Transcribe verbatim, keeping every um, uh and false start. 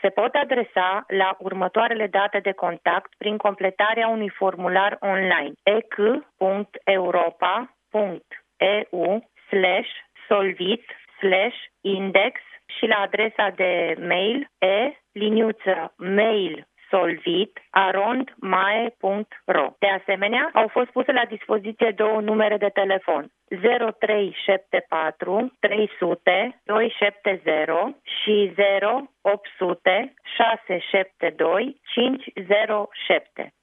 Se pot adresa la următoarele date de contact prin completarea unui formular online: e c punct europa punct e u slash solvit slash index și la adresa de mail e liniuță mail solvit arond mae punct ro. De asemenea, au fost puse la dispoziție două numere de telefon: zero trei șapte patru trei zero zero doi șapte zero și zero opt zero zero șase șapte doi cinci zero șapte.